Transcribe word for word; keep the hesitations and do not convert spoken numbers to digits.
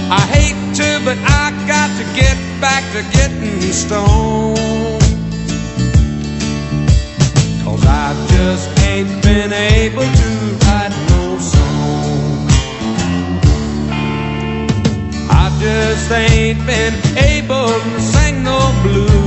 I hate to, but I got to get back to getting stoned, 'cause I just ain't been able to write no song. I just ain't been able to sing no blues.